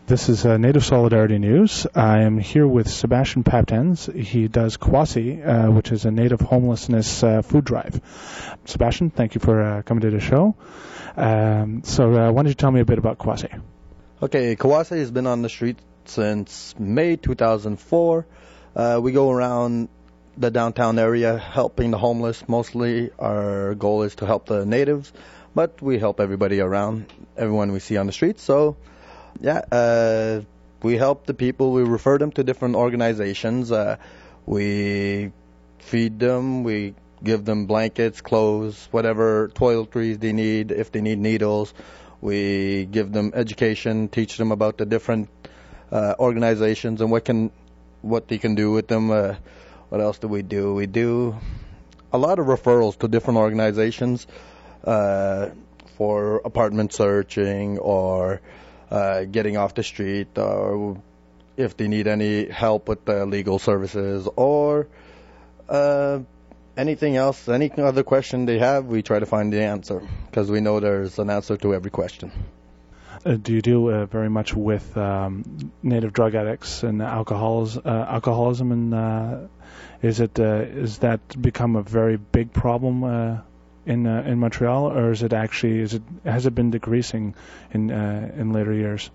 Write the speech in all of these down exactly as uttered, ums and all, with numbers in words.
This is uh, Native Solidarity News. I am here with Sebastian Paptens. He does Kwasi, uh, which is a Native homelessness uh, food drive. Sebastian, thank you for uh, coming to the show. Um, so uh, why don't you tell me a bit about Kwasi? Okay, Kwasi has been on the street since May two thousand four. Uh, we go around the downtown area helping the homeless. Mostly our goal is to help the natives, but we help everybody around, everyone we see on the street. So Yeah, uh, we help the people. We refer them to different organizations. Uh, we feed them. We give them blankets, clothes, whatever toiletries they need. If they need needles, we give them education, teach them about the different uh, organizations and what can, what they can do with them. Uh, what else do we do? We do a lot of referrals to different organizations uh, for apartment searching or Uh, getting off the street, or if they need any help with the legal services, or uh, anything else, any other question they have, we try to find the answer, because we know there's an answer to every question. Uh, do you deal uh, very much with um, native drug addicts and alcohols, uh, alcoholism, and uh, is it uh, is that become a very big problem Uh in uh, in Montreal, or is it actually is it has it been decreasing in uh, in later years?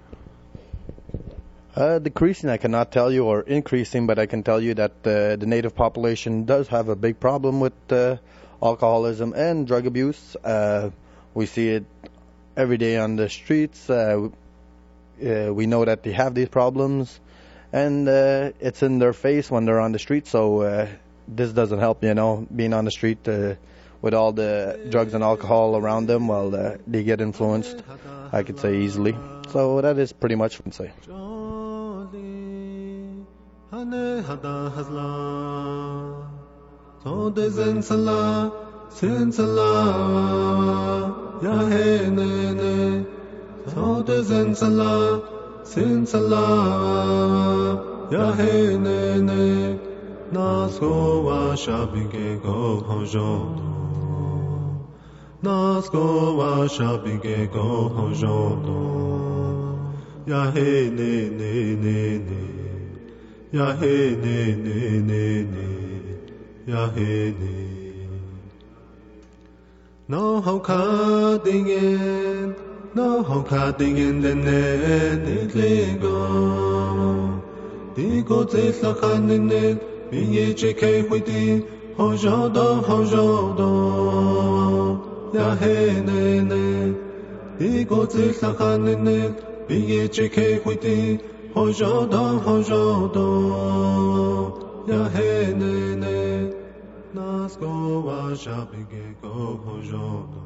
Uh, decreasing, I cannot tell you, or increasing, but I can tell you that uh, the native population does have a big problem with uh, alcoholism and drug abuse. Uh, we see it every day on the streets. Uh, uh, we know that they have these problems, and uh, it's in their face when they're on the street. So uh, this doesn't help, you know, being on the street. Uh, With all the drugs and alcohol around them, well, uh, they get influenced, I could say, easily. So that is pretty much what I can say. Nasko wa shabige go hojodo ya he ne ne ne ne ya he ne ne ne ne ya he ne no how ka dingen no how ka dingen de ne ne le go di go te sa khan ne bi ye che ke hui di hojodo hojodo Ya he ne ne, di go tse sa khan ne, bi ye che ke huiti, hojo do hojo do. Ya he ne ne, nas go wa shabige go hojo do.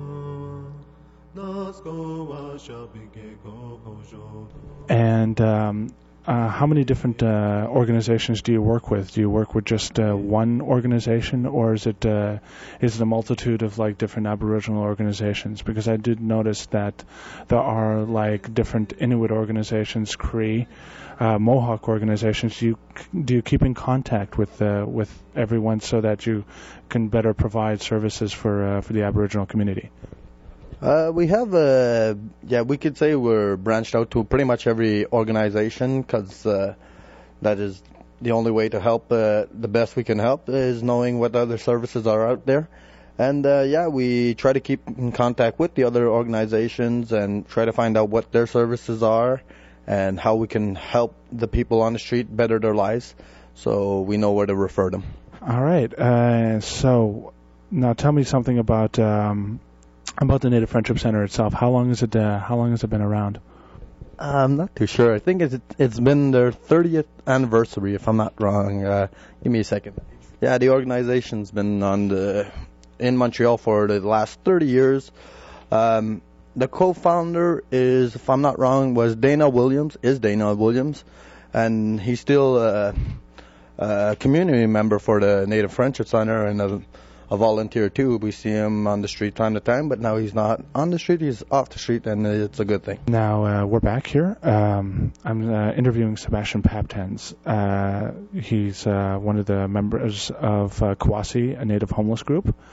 Nas go wa shabige go hojo do. And um, uh, how many different uh, organizations do you work with? Do you work with just uh, one organization, or is it uh, is it a multitude of like different Aboriginal organizations? Because I did notice that there are like different Inuit organizations, Cree, uh, Mohawk organizations. Do you do you keep in contact with uh, with everyone so that you can better provide services for uh, for the Aboriginal community? Uh, we have, uh, yeah, we could say we're branched out to pretty much every organization, because uh, that is the only way to help. Uh, the best we can help is knowing what other services are out there. And, uh, yeah, we try to keep in contact with the other organizations and try to find out what their services are and how we can help the people on the street better their lives, so we know where to refer them. All right. Uh, so now tell me something about... Um About the Native Friendship Center itself. How long is it? Uh, how long has it been around? I'm not too sure. I think it's it's been their thirtieth anniversary, if I'm not wrong. Uh, give me a second. Yeah, the organization's been on the in Montreal for the last thirty years. Um, the co-founder is, if I'm not wrong, was Dana Williams. Is Dana Williams, and he's still a, a community member for the Native Friendship Center and a, a volunteer too. We see him on the street time to time, but now he's not on the street, he's off the street, and it's a good thing. Now uh, we're back here. Um, I'm uh, interviewing Sebastian Paptens. Uh, he's uh, one of the members of uh, Kwasi, a Native homeless group,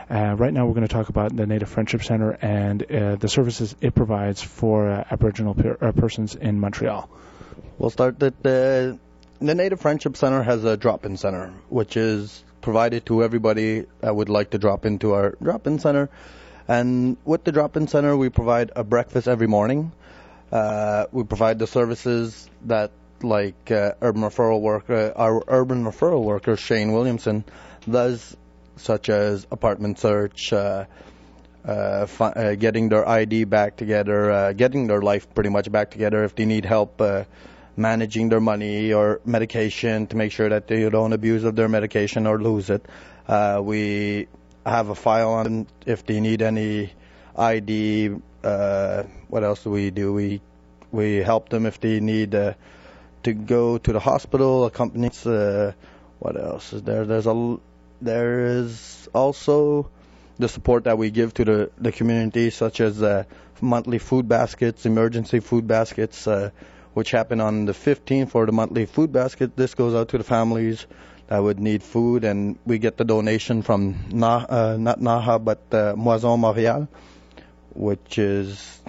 Uh, right now we're going to talk about the Native Friendship Centre and uh, the services it provides for uh, Aboriginal per- uh, persons in Montreal. We'll start that the, the Native Friendship Centre has a drop-in center, which is provided to everybody that would like to drop into our drop-in center. And with the drop-in center, we provide a breakfast every morning. Uh, we provide the services that, like uh, urban referral worker, our urban referral worker Shane Williamson does, such as apartment search, uh, uh, fi- uh, getting their I D back together, uh, getting their life pretty much back together. If they need help uh, managing their money or medication to make sure that they don't abuse of their medication or lose it, uh, we have a file on them. If they need any I D, uh, what else do we do? We we help them if they need uh, to go to the hospital. Accompany. Uh, what else is there? There's a there is also the support that we give to the the community, such as uh, monthly food baskets, emergency food baskets, uh, which happen on the fifteenth for the monthly food basket. This goes out to the families that would need food, and we get the donation from Na, uh, not Naha, but uh, Moisson Montréal, which is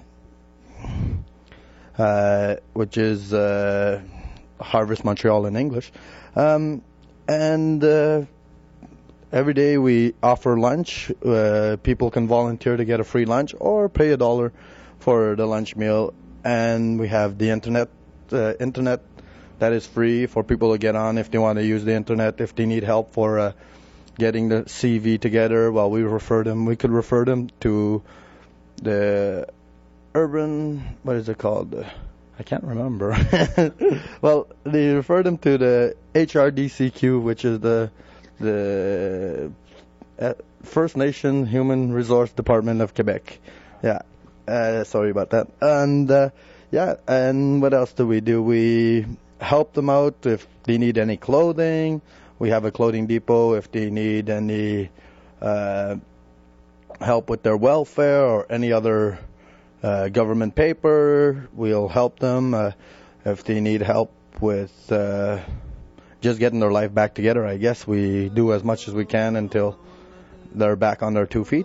uh, which is uh, Harvest Montreal in English. Um, and uh, every day we offer lunch. Uh, people can volunteer to get a free lunch or pay a dollar for the lunch meal. And we have the internet, uh, internet that is free for people to get on if they want to use the internet. If they need help for uh, getting the C V together, well, we refer them. We could refer them to the urban, what is it called? I can't remember. Well, they refer them to the H R D C Q, which is the the uh, First Nation Human Resource Department of Quebec. Yeah. Uh, sorry about that. And uh, yeah, and what else do we do? We help them out if they need any clothing. We have a clothing depot if they need any uh, help with their welfare or any other uh, government paper. We'll help them uh, if they need help with uh, just getting their life back together. I guess we do as much as we can until they're back on their two feet.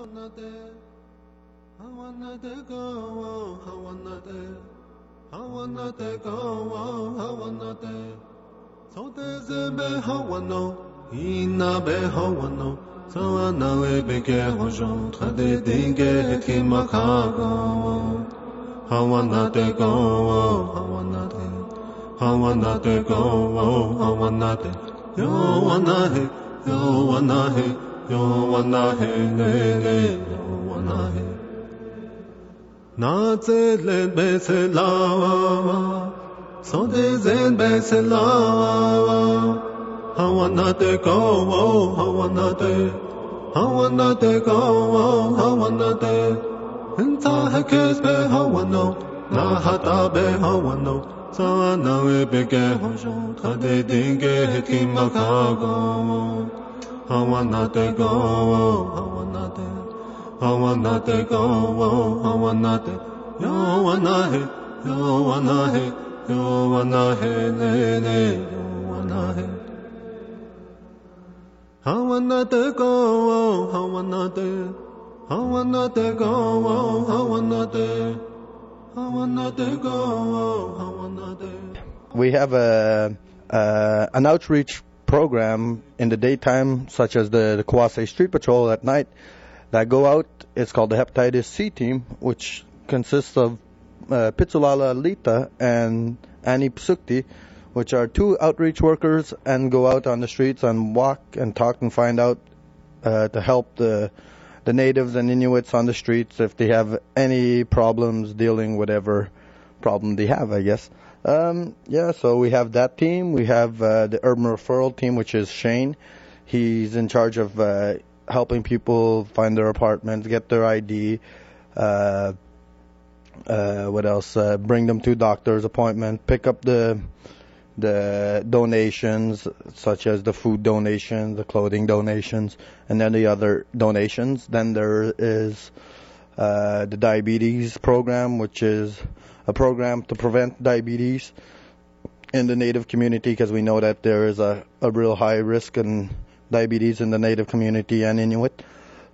Na zelen beselawa, so de zen beselawa. Hawana te go, hawana te, hawana te go, hawana te. Inta hakes be hawano, na hata be hawano. Sa na we bege hojo, khade dinge heti makago. Hawana te go, hawana te. Hawana te go, hawana te, yo wana he, yo wana he, yo wana he, ne ne, yo wana he. Hawana te go, hawana te, hawana te go, hawana te, hawana te go, hawana te. We have a uh, an outreach program in the daytime, such as the, the Kawase Street Patrol at night. That go out. It's called the Hepatitis C team, which consists of uh, Pitsulala Lita and Annie Psukti, which are two outreach workers and go out on the streets and walk and talk and find out uh, to help the the natives and Inuits on the streets if they have any problems dealing with whatever problem they have, I guess. Um, yeah, so we have that team. We have uh, the urban referral team, which is Shane. He's in charge of uh, helping people find their apartments, get their I D, uh, uh, what else? Uh, bring them to doctor's appointment, pick up the the donations, such as the food donations, the clothing donations, and then the other donations. Then there is uh, the diabetes program, which is a program to prevent diabetes in the Native community, because we know that there is a, a real high risk in diabetes in the Native community and Inuit.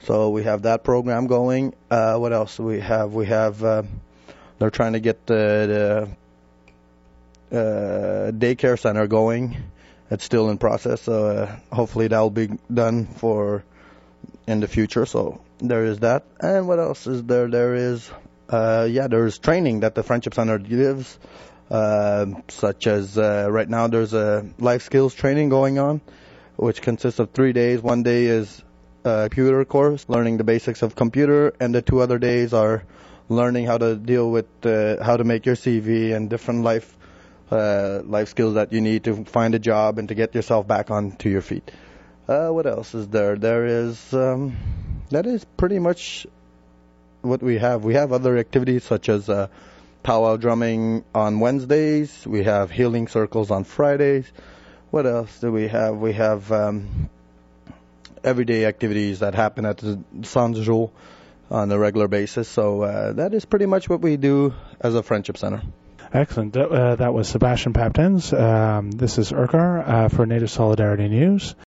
So we have that program going. Uh, what else do we have? We have uh, they're trying to get the, the uh, daycare center going. It's still in process. So uh, hopefully that will be done for in the future. So there is that. And what else is there? There is uh, yeah, there's training that the Friendship Center gives. Uh, such as uh, right now there's a life skills training going on, which consists of three days. One day is a computer course, learning the basics of computer, and the two other days are learning how to deal with uh, how to make your C V and different life uh, life skills that you need to find a job and to get yourself back onto your feet. Uh, what else is there? There is um, that is pretty much what we have. We have other activities such as uh, powwow drumming on Wednesdays. We have healing circles on Fridays. What else do we have? We have um, everyday activities that happen at the Centre Jules on a regular basis. So uh, that is pretty much what we do as a Friendship Center. Excellent. That, uh, that was Sebastian Paptens. Um, this is Urquhart uh, for Native Solidarity News.